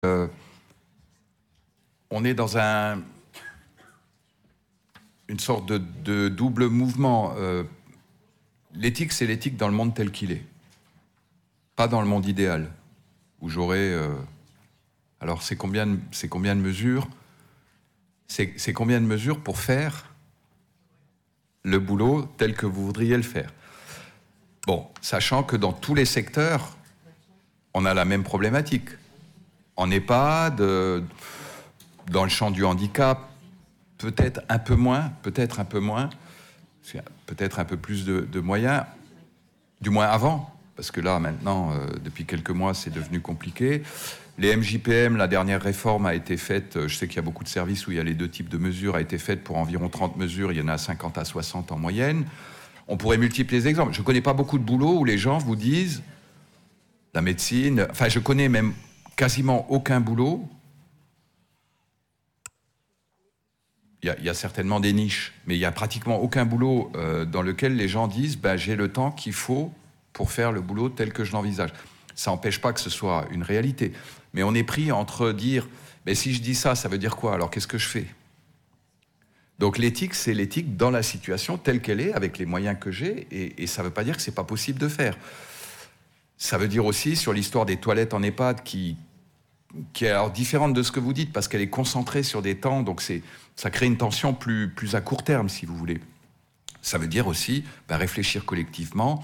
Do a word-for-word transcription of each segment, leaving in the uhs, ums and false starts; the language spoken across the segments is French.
Euh, on est dans un, une sorte de, de double mouvement. Euh, l'éthique, c'est l'éthique dans le monde tel qu'il est. Pas dans le monde idéal, où j'aurais... Euh, alors, c'est combien, de, c'est combien de mesures c'est, c'est combien de mesures pour faire le boulot tel que vous voudriez le faire. Bon, sachant que dans tous les secteurs, on a la même problématique. En EHPAD, euh, dans le champ du handicap, peut-être un peu moins, peut-être un peu moins, peut-être un peu plus de, de moyens, du moins avant, parce que là, maintenant, euh, depuis quelques mois, c'est devenu compliqué. Les M J P M, la dernière réforme a été faite, je sais qu'il y a beaucoup de services où il y a les deux types de mesures, a été faite pour environ trente mesures, il y en a cinquante à soixante en moyenne. On pourrait multiplier les exemples. Je ne connais pas beaucoup de boulot où les gens vous disent, la médecine, enfin je connais même quasiment aucun boulot. Il y a, il y a certainement des niches, mais il n'y a pratiquement aucun boulot euh, dans lequel les gens disent ben, j'ai le temps qu'il faut pour faire le boulot tel que je l'envisage. Ça n'empêche pas que ce soit une réalité. Mais on est pris entre dire ben, si je dis ça, ça veut dire quoi? Alors qu'est-ce que je fais? Donc l'éthique, c'est l'éthique dans la situation telle qu'elle est, avec les moyens que j'ai, et, et ça ne veut pas dire que ce n'est pas possible de faire. Ça veut dire aussi sur l'histoire des toilettes en EHPAD qui, qui est alors différente de ce que vous dites, parce qu'elle est concentrée sur des temps, donc c'est, ça crée une tension plus, plus à court terme, si vous voulez. Ça veut dire aussi ben, réfléchir collectivement,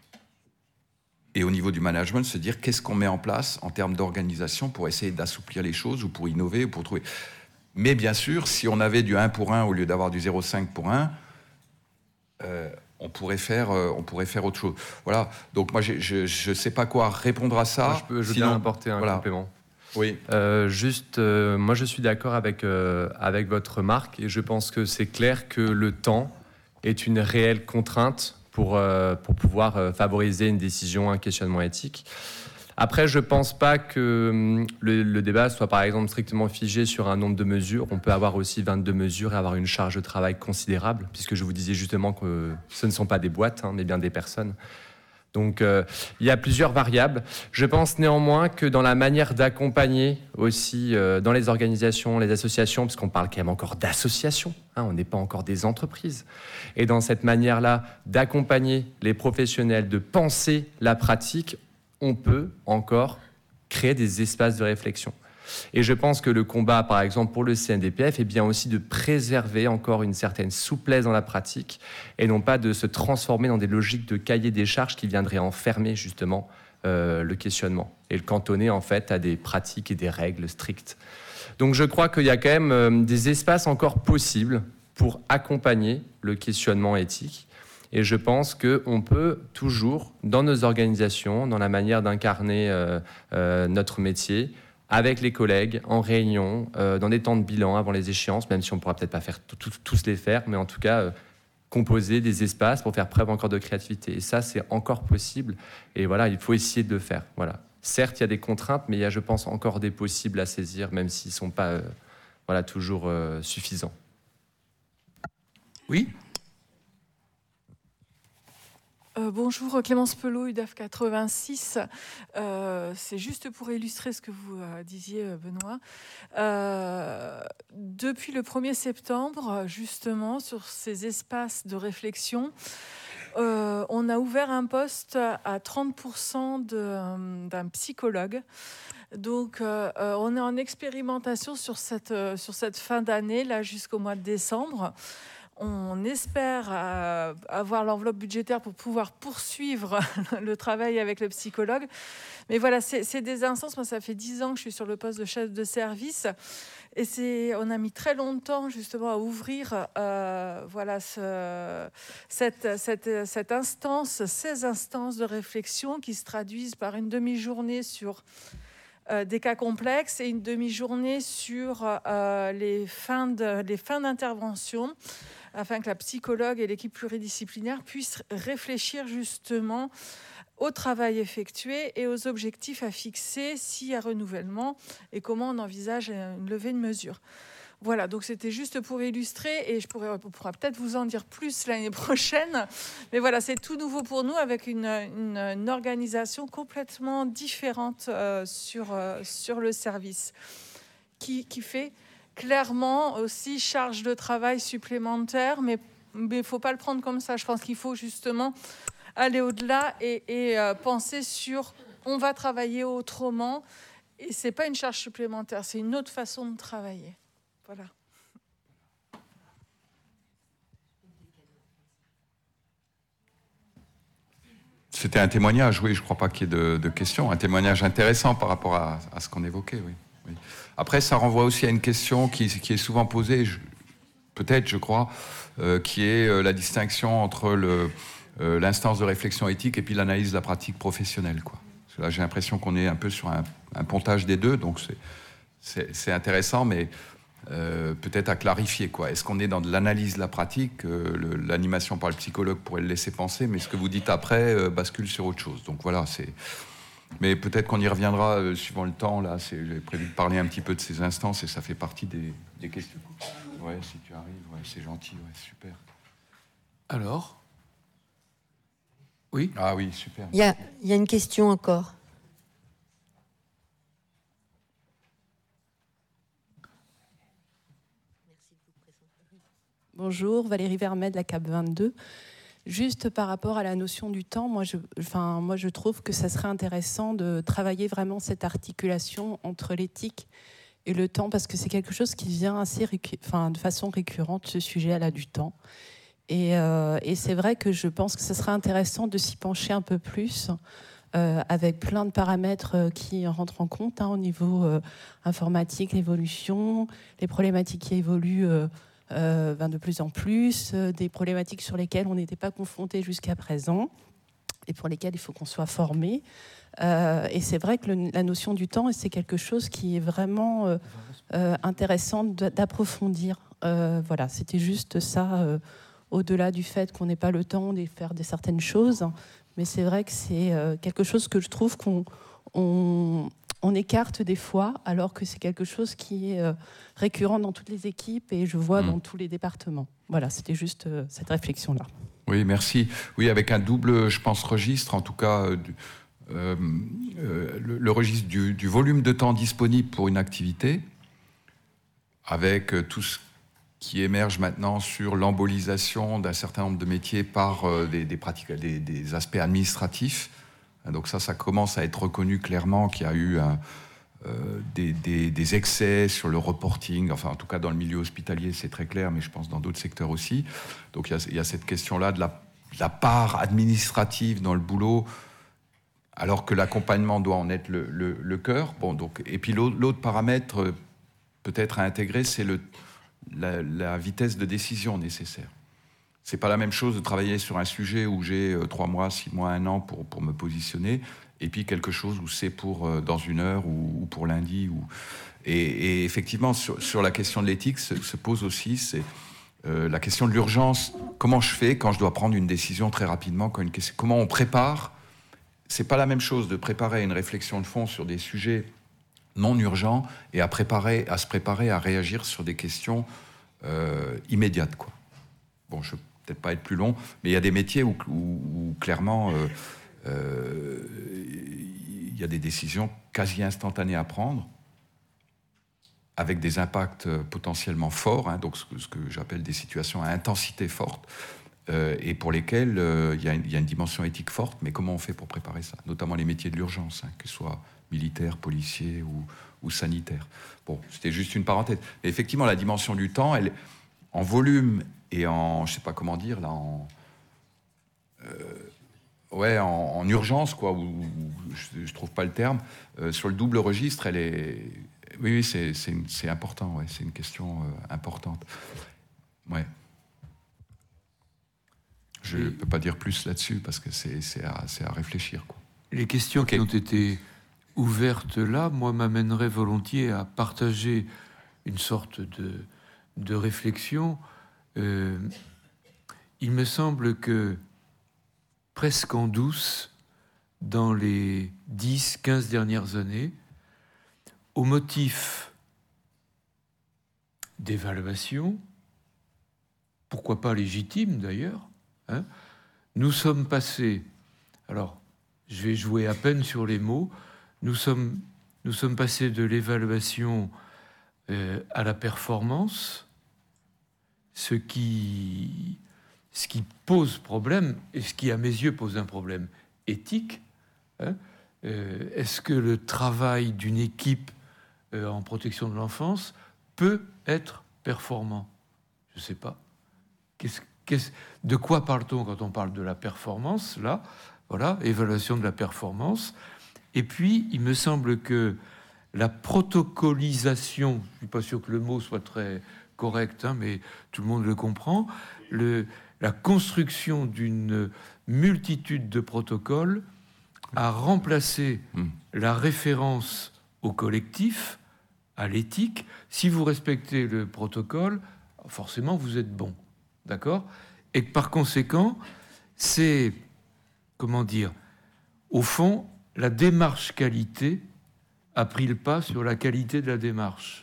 et au niveau du management, se dire qu'est-ce qu'on met en place en termes d'organisation pour essayer d'assouplir les choses, ou pour innover, ou pour trouver... Mais bien sûr, si on avait du un pour un au lieu d'avoir du zéro virgule cinq pour un, euh, on, pourrait faire, euh, on pourrait faire autre chose. Voilà. Donc moi, je ne sais pas quoi répondre à ça. Moi, je peux je Sinon, bien apporter un voilà. complément. Oui. Euh, juste, euh, moi, je suis d'accord avec, euh, avec votre remarque et je pense que c'est clair que le temps est une réelle contrainte pour, euh, pour pouvoir euh, favoriser une décision, un questionnement éthique. Après, je ne pense pas que le, le débat soit par exemple strictement figé sur un nombre de mesures. On peut avoir aussi vingt-deux mesures et avoir une charge de travail considérable, puisque je vous disais justement que ce ne sont pas des boîtes, hein, mais bien des personnes. Donc, euh, il y a plusieurs variables. Je pense néanmoins que dans la manière d'accompagner aussi euh, dans les organisations, les associations, parce qu'on parle quand même encore d'associations, hein, on n'est pas encore des entreprises. Et dans cette manière-là d'accompagner les professionnels, de penser la pratique, on peut encore créer des espaces de réflexion. Et je pense que le combat, par exemple, pour le C N D P F, est bien aussi de préserver encore une certaine souplesse dans la pratique et non pas de se transformer dans des logiques de cahier des charges qui viendraient enfermer justement euh, le questionnement et le cantonner en fait à des pratiques et des règles strictes. Donc je crois qu'il y a quand même euh, des espaces encore possibles pour accompagner le questionnement éthique. Et je pense qu'on peut toujours, dans nos organisations, dans la manière d'incarner euh, euh, notre métier, avec les collègues, en réunion, euh, dans des temps de bilan avant les échéances, même si on ne pourra peut-être pas faire tous les faire, mais en tout cas, euh, composer des espaces pour faire preuve encore de créativité. Et ça, c'est encore possible. Et voilà, il faut essayer de le faire. Voilà. Certes, il y a des contraintes, mais il y a, je pense, encore des possibles à saisir, même s'ils ne sont pas euh, voilà, toujours euh, suffisants. Oui. Euh, bonjour, Clémence Pelot, U D A F quatre-vingt-six. Euh, c'est juste pour illustrer ce que vous euh, disiez, Benoît. Euh, depuis le premier septembre, justement, sur ces espaces de réflexion, euh, on a ouvert un poste à trente pour cent de, d'un psychologue. Donc, euh, on est en expérimentation sur cette, sur cette fin d'année, là, jusqu'au mois de décembre. On espère euh, avoir l'enveloppe budgétaire pour pouvoir poursuivre le travail avec le psychologue. Mais voilà, c'est, c'est des instances. Moi, ça fait dix ans que je suis sur le poste de chef de service. Et c'est, on a mis très longtemps, justement, à ouvrir euh, voilà, ce, cette, cette, cette instance, ces instances de réflexion qui se traduisent par une demi-journée sur euh, des cas complexes et une demi-journée sur euh, les, fins de, les fins d'intervention, afin que la psychologue et l'équipe pluridisciplinaire puissent réfléchir justement au travail effectué et aux objectifs à fixer s'il y a renouvellement et comment on envisage une levée de mesures. Voilà, donc c'était juste pour illustrer, et je pourrais, on pourra peut-être vous en dire plus l'année prochaine. Mais voilà, c'est tout nouveau pour nous, avec une, une, une organisation complètement différente euh, sur, euh, sur le service, qui, qui fait clairement aussi charge de travail supplémentaire, mais il ne faut pas le prendre comme ça. Je pense qu'il faut justement aller au-delà et, et euh, penser sur on va travailler autrement. Et ce n'est pas une charge supplémentaire, c'est une autre façon de travailler. Voilà. C'était un témoignage, oui, je ne crois pas qu'il y ait de, de questions. Un témoignage intéressant par rapport à, à ce qu'on évoquait, oui, oui. Après, ça renvoie aussi à une question qui, qui est souvent posée, je, peut-être, je crois, euh, qui est euh, la distinction entre le, euh, l'instance de réflexion éthique et puis l'analyse de la pratique professionnelle, quoi. Parce que là, j'ai l'impression qu'on est un peu sur un, un pontage des deux, donc c'est, c'est, c'est intéressant, mais euh, peut-être à clarifier, quoi. Est-ce qu'on est dans de l'analyse de la pratique, euh, le, l'animation par le psychologue pourrait le laisser penser, mais ce que vous dites après euh, bascule sur autre chose. Donc voilà, c'est... Mais peut-être qu'on y reviendra euh, suivant le temps. Là, c'est, j'ai prévu de parler un petit peu de ces instances et ça fait partie des, des questions. Ouais, si tu arrives, ouais, c'est gentil, ouais, super. Alors ? Oui ? Ah oui, super. Il y a, il y a une question encore. Bonjour, Valérie Vermet de la C A P vingt-deux. Juste par rapport à la notion du temps, moi je, enfin, moi je trouve que ça serait intéressant de travailler vraiment cette articulation entre l'éthique et le temps, parce que c'est quelque chose qui vient assez, enfin, de façon récurrente, ce sujet-là du temps. Et, euh, et c'est vrai que je pense que ce serait intéressant de s'y pencher un peu plus, euh, avec plein de paramètres qui rentrent en compte, hein, au niveau euh, informatique, l'évolution, les problématiques qui évoluent euh, Euh, ben de plus en plus, euh, des problématiques sur lesquelles on n'était pas confronté jusqu'à présent et pour lesquelles il faut qu'on soit formé. Euh, et c'est vrai que le, la notion du temps, c'est quelque chose qui est vraiment euh, euh, intéressant d'approfondir. Euh, voilà, c'était juste ça, euh, au-delà du fait qu'on n'ait pas le temps de faire de certaines choses. Mais c'est vrai que c'est euh, quelque chose que je trouve qu'on... On, on écarte des fois, alors que c'est quelque chose qui est euh, récurrent dans toutes les équipes et je vois mmh. dans tous les départements. Voilà, c'était juste euh, cette réflexion-là. Oui, merci. Oui, avec un double, je pense, registre, en tout cas, euh, euh, le, le registre du, du volume de temps disponible pour une activité, avec euh, tout ce qui émerge maintenant sur l'embolisation d'un certain nombre de métiers par euh, des, des, pratiques, des, des aspects administratifs. Donc ça, ça commence à être reconnu clairement qu'il y a eu un, euh, des, des, des excès sur le reporting. Enfin, en tout cas, dans le milieu hospitalier, c'est très clair, mais je pense dans d'autres secteurs aussi. Donc il y a, il y a cette question-là de la, de la part administrative dans le boulot, alors que l'accompagnement doit en être le, le, le cœur. Bon, donc, et puis l'autre, l'autre paramètre peut-être à intégrer, c'est le, la, la vitesse de décision nécessaire. C'est pas la même chose de travailler sur un sujet où j'ai euh, trois mois, six mois, un an pour, pour me positionner, et puis quelque chose où c'est pour euh, dans une heure ou, ou pour lundi. Ou... Et, et effectivement, sur, sur la question de l'éthique se, se pose aussi c'est, euh, la question de l'urgence. Comment je fais quand je dois prendre une décision très rapidement quand une question... Comment on prépare ? C'est pas la même chose de préparer une réflexion de fond sur des sujets non urgents et à, préparer, à se préparer à réagir sur des questions euh, immédiates, quoi. Bon, je peut-être pas être plus long, mais il y a des métiers où, où, où clairement, euh, euh, il y a des décisions quasi instantanées à prendre, avec des impacts potentiellement forts, hein, donc ce que, ce que j'appelle des situations à intensité forte, euh, et pour lesquelles euh, il y a une, il y a une dimension éthique forte, mais comment on fait pour préparer ça ? Notamment les métiers de l'urgence, hein, que ce soit militaires, policiers ou, ou sanitaires. Bon, c'était juste une parenthèse. Mais effectivement, la dimension du temps, elle, en volume et en, je sais pas comment dire, là, en, euh, ouais, en, en urgence, quoi, ou, ou je, je trouve pas le terme, euh, sur le double registre, elle est, oui, oui, c'est, c'est, une, c'est important, ouais, c'est une question euh, importante, ouais. Je ne peux pas dire plus là-dessus parce que c'est, c'est, à, c'est à réfléchir, quoi. Les questions okay. qui ont été ouvertes là, moi, m'amèneraient volontiers à partager une sorte de, de réflexion. Euh, il me semble que, presque en douce, dans les dix à quinze dernières années, au motif d'évaluation, pourquoi pas légitime d'ailleurs, hein. Nous sommes passés, alors je vais jouer à peine sur les mots, nous sommes, nous sommes passés de l'évaluation euh, à la performance, ce qui, ce qui pose problème, et ce qui à mes yeux pose un problème éthique, hein. Euh, est-ce que le travail d'une équipe euh, en protection de l'enfance peut être performant? Je ne sais pas. Qu'est-ce, qu'est-ce, de quoi parle-t-on quand on parle de la performance? Là, voilà, évaluation de la performance. Et puis, il me semble que la protocolisation, je ne suis pas sûr que le mot soit très correct, hein, mais tout le monde le comprend, le, la construction d'une multitude de protocoles a remplacé mmh. la référence au collectif, à l'éthique. Si vous respectez le protocole, forcément vous êtes bon, d'accord? Et que par conséquent, c'est, comment dire, au fond, la démarche qualité a pris le pas sur la qualité de la démarche.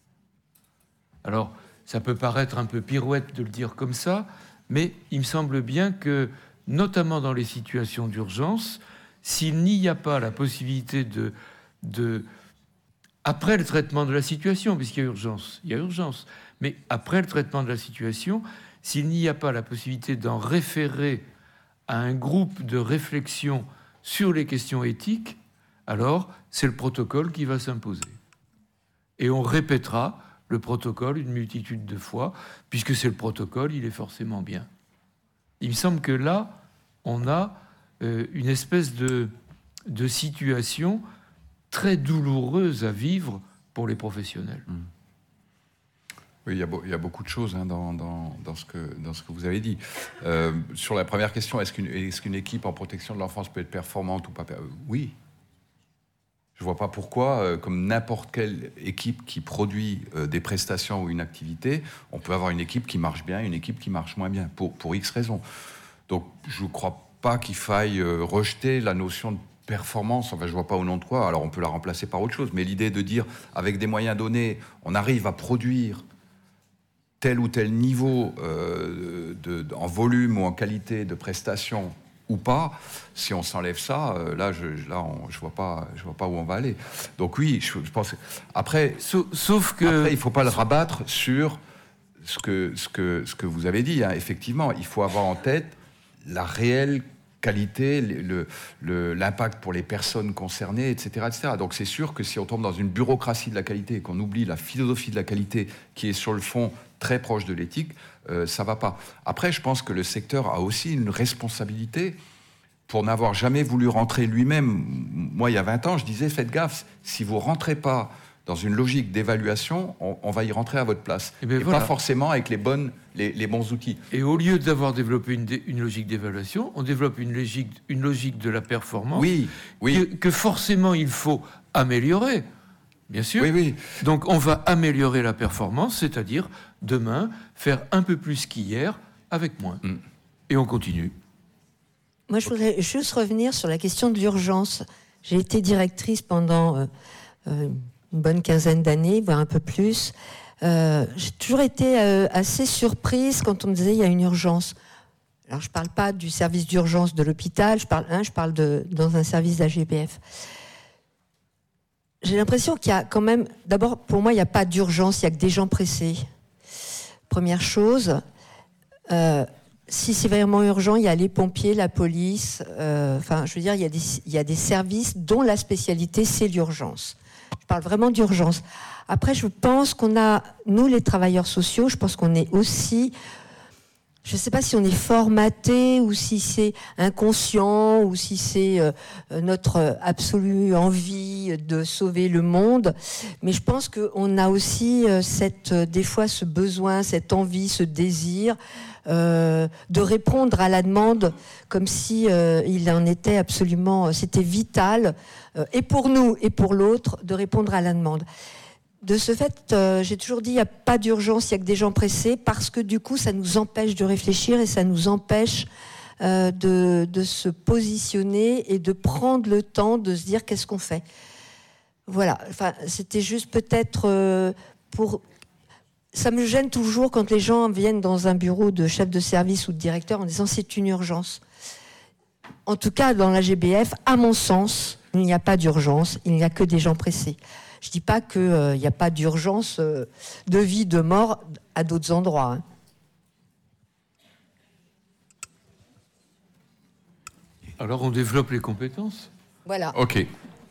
Alors, ça peut paraître un peu pirouette de le dire comme ça, mais il me semble bien que, notamment dans les situations d'urgence, s'il n'y a pas la possibilité de, de... Après le traitement de la situation, puisqu'il y a urgence, il y a urgence, mais après le traitement de la situation, s'il n'y a pas la possibilité d'en référer à un groupe de réflexion sur les questions éthiques, alors c'est le protocole qui va s'imposer. Et on répétera le protocole une multitude de fois, puisque c'est le protocole, il est forcément bien. Il me semble que là, on a euh, une espèce de, de situation très douloureuse à vivre pour les professionnels. Mmh. Oui, il y, a beau, il y a beaucoup de choses hein, dans, dans, dans, ce que, dans ce que vous avez dit. Euh, sur la première question, est-ce qu'une, est-ce qu'une équipe en protection de l'enfance peut être performante ou pas? Oui. Je ne vois pas pourquoi, euh, comme n'importe quelle équipe qui produit euh, des prestations ou une activité, on peut avoir une équipe qui marche bien et une équipe qui marche moins bien, pour, pour X raisons. Donc, je ne crois pas qu'il faille euh, rejeter la notion de performance. Enfin, je ne vois pas au nom de quoi. Alors, on peut la remplacer par autre chose. Mais l'idée de dire, avec des moyens donnés, on arrive à produire tel ou tel niveau euh, de, de, en volume ou en qualité de prestation ou pas, si on s'enlève ça, euh, là, je ne là, vois, pas, je vois pas où on va aller. Donc oui, je, je pense... Après, sauf, sauf que... Après, il ne faut pas le rabattre sur ce que, ce que, ce que vous avez dit. Hein. Effectivement, il faut avoir en tête la réelle qualité, le, le, l'impact pour les personnes concernées, et cetera, et cetera. Donc c'est sûr que si on tombe dans une bureaucratie de la qualité et qu'on oublie la philosophie de la qualité qui est sur le fond très proche de l'éthique, euh, ça ne va pas. Après, je pense que le secteur a aussi une responsabilité pour n'avoir jamais voulu rentrer lui-même. Moi, il y a vingt ans, je disais, faites gaffe, si vous ne rentrez pas dans une logique d'évaluation, on, on va y rentrer à votre place. Et, bien et voilà. Pas forcément avec les, bonnes, les, les bons outils. Et au lieu d'avoir développé une, une logique d'évaluation, on développe une logique, une logique de la performance oui, oui. Que, que forcément il faut améliorer, bien sûr. Oui, oui. Donc on va améliorer la performance, c'est-à-dire demain faire un peu plus qu'hier avec moins. Mm. Et on continue. Moi, je voudrais okay. juste revenir sur la question de l'urgence. J'ai été directrice pendant... Euh, euh, une bonne quinzaine d'années, voire un peu plus. Euh, j'ai toujours été euh, assez surprise quand on me disait il y a une urgence. Alors je ne parle pas du service d'urgence de l'hôpital, je parle, hein, je parle de, dans un service d'A G P F. J'ai l'impression qu'il y a quand même... D'abord, pour moi, il n'y a pas d'urgence, il n'y a que des gens pressés. Première chose, euh, si c'est vraiment urgent, il y a les pompiers, la police. Euh, enfin, je veux dire, il y a des, il y a des services dont la spécialité, c'est l'urgence. Je parle vraiment d'urgence. Après, je pense qu'on a, nous les travailleurs sociaux, je pense qu'on est aussi, je ne sais pas si on est formaté ou si c'est inconscient ou si c'est euh, notre absolue envie de sauver le monde. Mais je pense qu'on a aussi euh, cette, euh, des fois ce besoin, cette envie, ce désir euh, de répondre à la demande comme si euh, il en était absolument, c'était vital. Euh, et pour nous et pour l'autre, de répondre à la demande. De ce fait, euh, j'ai toujours dit, il n'y a pas d'urgence, il n'y a que des gens pressés, parce que du coup, ça nous empêche de réfléchir et ça nous empêche euh, de, de se positionner et de prendre le temps de se dire qu'est-ce qu'on fait. Voilà, enfin, c'était juste peut-être euh, pour ça me gêne toujours quand les gens viennent dans un bureau de chef de service ou de directeur en disant c'est une urgence. En tout cas, dans la G B F, à mon sens, il n'y a pas d'urgence, il n'y a que des gens pressés. Je ne dis pas qu'il euh, n'y a pas d'urgence euh, de vie, de mort à d'autres endroits. Hein. Alors on développe les compétences. Voilà. Ok.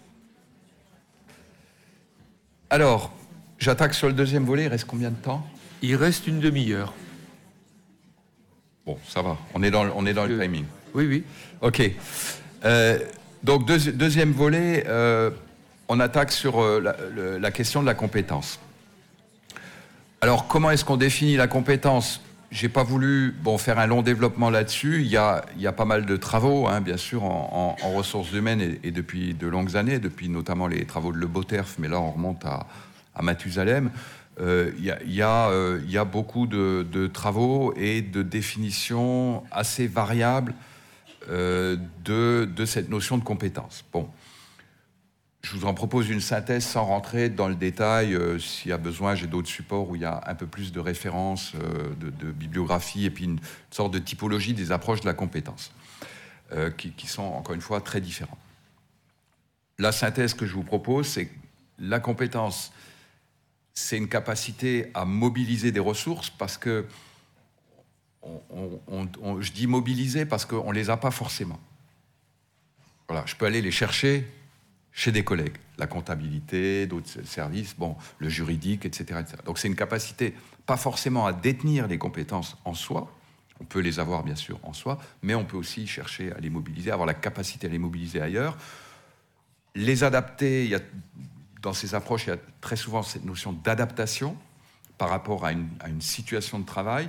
Alors, j'attaque sur le deuxième volet. Il reste combien de temps? Il reste une demi-heure. Bon, ça va. On est dans, le, on est dans le timing. Oui, oui. Ok. Euh, donc, deux, deuxième volet, euh, on attaque sur euh, la, le, la question de la compétence. Alors, comment est-ce qu'on définit la compétence? J'ai pas voulu bon, faire un long développement là-dessus. Il y a, il y a pas mal de travaux, hein, bien sûr, en, en, en ressources humaines et, et depuis de longues années, depuis notamment les travaux de Le Boterf, mais là, on remonte à, à Mathusalem. Euh, il, y a, il, y a, euh, il y a beaucoup de, de travaux et de définitions assez variables euh, de, de cette notion de compétence. Bon. Je vous en propose une synthèse sans rentrer dans le détail. Euh, s'il y a besoin, j'ai d'autres supports où il y a un peu plus de références, euh, de, de bibliographie et puis une sorte de typologie des approches de la compétence euh, qui, qui sont, encore une fois, très différentes. La synthèse que je vous propose, c'est que la compétence, c'est une capacité à mobiliser des ressources parce que, on, on, on, je dis mobiliser parce qu'on ne les a pas forcément. Voilà, je peux aller les chercher chez des collègues, la comptabilité, d'autres services, bon, le juridique, et cetera, et cetera. Donc c'est une capacité, pas forcément à détenir les compétences en soi, on peut les avoir bien sûr en soi, mais on peut aussi chercher à les mobiliser, avoir la capacité à les mobiliser ailleurs, les adapter. Il y a, dans ces approches, il y a très souvent cette notion d'adaptation par rapport à une, à une situation de travail,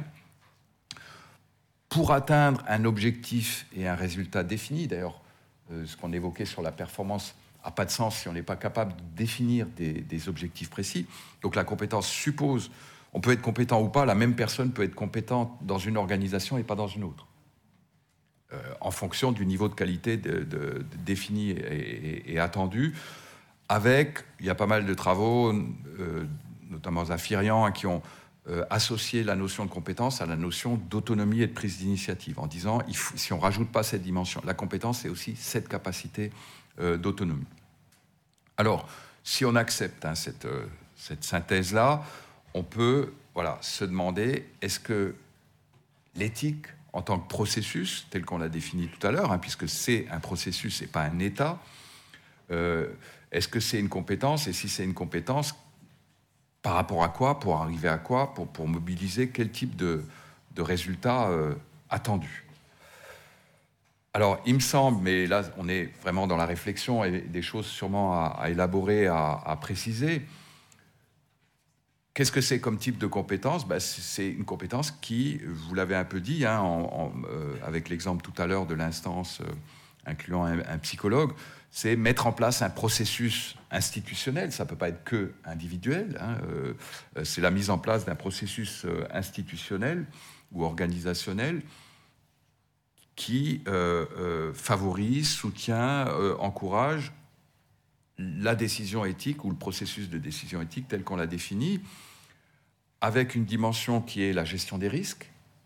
pour atteindre un objectif et un résultat défini. D'ailleurs, euh, ce qu'on évoquait sur la performance n'a pas de sens si on n'est pas capable de définir des, des objectifs précis. Donc la compétence suppose, on peut être compétent ou pas, la même personne peut être compétente dans une organisation et pas dans une autre, euh, en fonction du niveau de qualité de, de, de défini et, et, et attendu. Avec, il y a pas mal de travaux, euh, notamment Zafirian, hein, qui ont euh, associé la notion de compétence à la notion d'autonomie et de prise d'initiative, en disant, il faut, si on ne rajoute pas cette dimension, la compétence, c'est aussi cette capacité Euh, d'autonomie. Alors, si on accepte hein, cette, euh, cette synthèse-là, on peut voilà, se demander, est-ce que l'éthique, en tant que processus, tel qu'on l'a défini tout à l'heure, hein, puisque c'est un processus et pas un état, euh, est-ce que c'est une compétence? Et si c'est une compétence, par rapport à quoi? Pour arriver à quoi? Pour, pour mobiliser quel type de, de résultats euh, attendus? Alors, il me semble, mais là, on est vraiment dans la réflexion et des choses sûrement à, à élaborer, à, à préciser. Qu'est-ce que c'est comme type de compétence? Ben, c'est une compétence qui, vous l'avez un peu dit, hein, en, en, euh, avec l'exemple tout à l'heure de l'instance euh, incluant un, un psychologue, c'est mettre en place un processus institutionnel. Ça ne peut pas être que individuel. Hein, euh, c'est la mise en place d'un processus euh, institutionnel ou organisationnel qui euh, euh, favorise, soutient, euh, encourage la décision éthique ou le processus de décision éthique tel qu'on l'a défini, avec une dimension qui est la gestion des risques,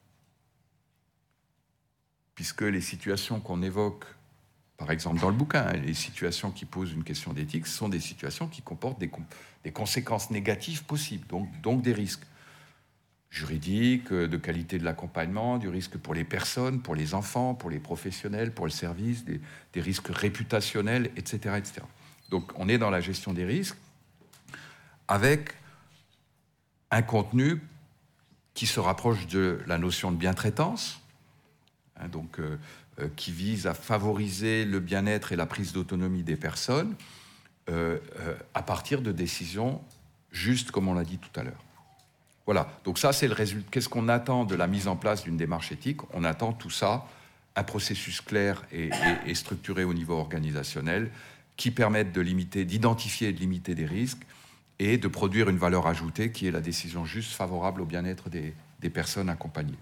puisque les situations qu'on évoque, par exemple dans le bouquin, les situations qui posent une question d'éthique, ce sont des situations qui comportent des, des conséquences négatives possibles, donc, donc des risques juridique, de qualité de l'accompagnement, du risque pour les personnes, pour les enfants, pour les professionnels, pour le service, des, des risques réputationnels, et cetera, et cetera. Donc on est dans la gestion des risques avec un contenu qui se rapproche de la notion de bientraitance, hein, donc, euh, euh, qui vise à favoriser le bien-être et la prise d'autonomie des personnes euh, euh, à partir de décisions justes, comme on l'a dit tout à l'heure. Voilà, donc ça c'est le résultat. Qu'est-ce qu'on attend de la mise en place d'une démarche éthique? On attend tout ça, un processus clair et, et, et structuré au niveau organisationnel qui permette de limiter, d'identifier et de limiter des risques et de produire une valeur ajoutée qui est la décision juste favorable au bien-être des, des personnes accompagnées.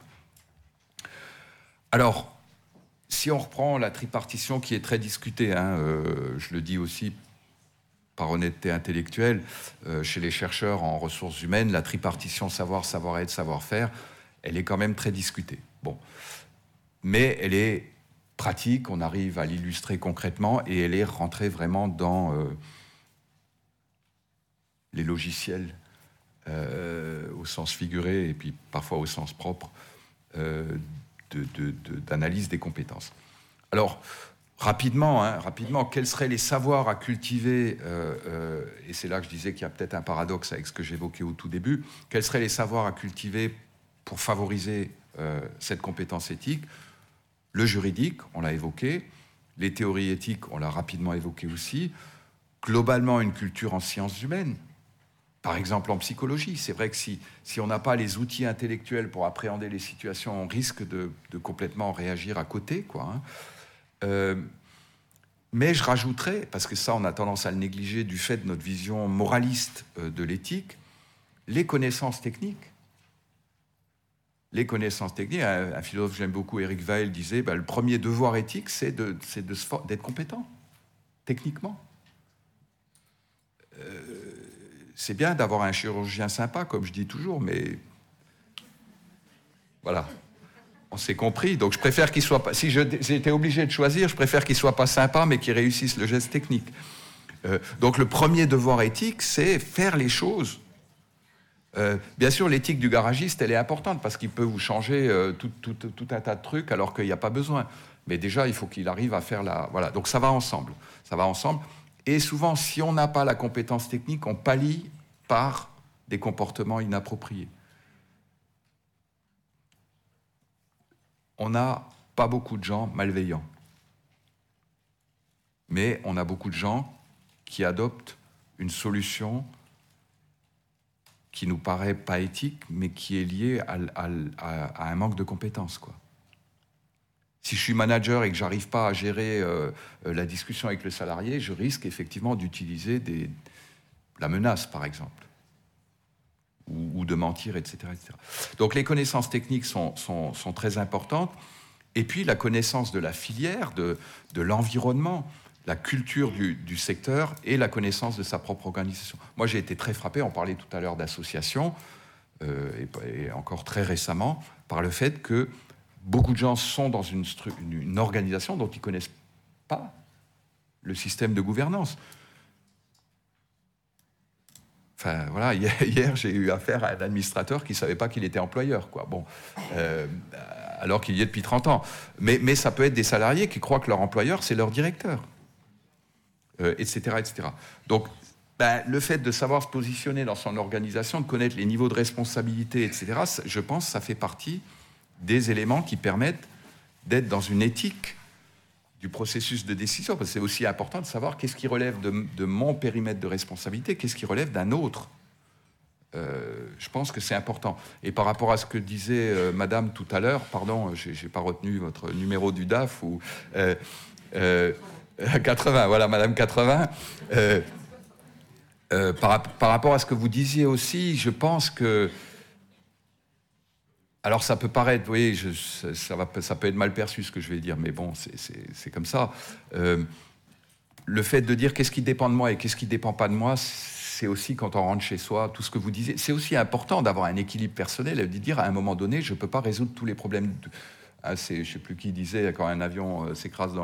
Alors, si on reprend la tripartition qui est très discutée, hein, euh, je le dis aussi par honnêteté intellectuelle, euh, chez les chercheurs en ressources humaines, la tripartition savoir, savoir-être, savoir-faire, elle est quand même très discutée. Bon. Mais elle est pratique, on arrive à l'illustrer concrètement, et elle est rentrée vraiment dans euh, les logiciels, euh, au sens figuré, et puis parfois au sens propre, euh, de, de, de, d'analyse des compétences. Alors, rapidement, hein, rapidement, quels seraient les savoirs à cultiver, euh, euh, et c'est là que je disais qu'il y a peut-être un paradoxe avec ce que j'évoquais au tout début, quels seraient les savoirs à cultiver pour favoriser euh, cette compétence éthique? Le juridique, on l'a évoqué, les théories éthiques, on l'a rapidement évoqué aussi, globalement une culture en sciences humaines, par exemple en psychologie. C'est vrai que si, si on n'a pas les outils intellectuels pour appréhender les situations, on risque de, de complètement réagir à côté, quoi, hein. Euh, mais je rajouterais, parce que ça on a tendance à le négliger du fait de notre vision moraliste euh, de l'éthique, les connaissances techniques. Les connaissances techniques, un, un philosophe que j'aime beaucoup, Eric Weil, disait bah, le premier devoir éthique, c'est, de, c'est de, d'être compétent, techniquement. Euh, c'est bien d'avoir un chirurgien sympa, comme je dis toujours, mais voilà. On s'est compris, donc je préfère qu'il soit pas... Si je, j'étais obligé de choisir, je préfère qu'il soit pas sympa, mais qu'il réussisse le geste technique. Euh, donc le premier devoir éthique, c'est faire les choses. Euh, bien sûr, l'éthique du garagiste, elle est importante, parce qu'il peut vous changer euh, tout, tout, tout un tas de trucs, alors qu'il n'y a pas besoin. Mais déjà, il faut qu'il arrive à faire la... Voilà, donc ça va ensemble. Ça va ensemble. Et souvent, si on n'a pas la compétence technique, on pallie par des comportements inappropriés. On n'a pas beaucoup de gens malveillants. Mais on a beaucoup de gens qui adoptent une solution qui nous paraît pas éthique, mais qui est liée à, à, à, à un manque de compétences, quoi. Si je suis manager et que j'arrive pas à gérer euh, la discussion avec le salarié, je risque effectivement d'utiliser des, la menace, par exemple. Ou, ou de mentir, et cetera, et cetera. Donc les connaissances techniques sont, sont, sont très importantes. Et puis la connaissance de la filière, de, de l'environnement, la culture du, du secteur et la connaissance de sa propre organisation. Moi, j'ai été très frappé, on parlait tout à l'heure d'associations, euh, et, et encore très récemment, par le fait que beaucoup de gens sont dans une, stru- une, une organisation dont ils ne connaissent pas le système de gouvernance. Enfin, voilà, hier, hier, j'ai eu affaire à un administrateur qui ne savait pas qu'il était employeur, quoi. Bon, euh, alors qu'il y est depuis trente ans. Mais, mais ça peut être des salariés qui croient que leur employeur, c'est leur directeur, euh, et cetera, et cetera. Donc, ben, le fait de savoir se positionner dans son organisation, de connaître les niveaux de responsabilité, et cetera, je pense que ça fait partie des éléments qui permettent d'être dans une éthique du processus de décision, parce que c'est aussi important de savoir qu'est-ce qui relève de, de mon périmètre de responsabilité, qu'est-ce qui relève d'un autre. Euh, je pense que c'est important. Et par rapport à ce que disait euh, Madame tout à l'heure, pardon, j'ai, j'ai pas retenu votre numéro du D A F, ou euh, euh, quatre-vingts, voilà, Madame quatre-vingts. Euh, euh, par, par rapport à ce que vous disiez aussi, je pense que alors ça peut paraître, vous voyez, je, ça, va, ça peut être mal perçu ce que je vais dire, mais bon, c'est, c'est, c'est comme ça. Euh, le fait de dire qu'est-ce qui dépend de moi et qu'est-ce qui ne dépend pas de moi, c'est aussi quand on rentre chez soi, tout ce que vous disiez. C'est aussi important d'avoir un équilibre personnel et de dire à un moment donné, je ne peux pas résoudre tous les problèmes. De, ah, c'est, je ne sais plus qui disait, quand un avion euh, s'écrase dans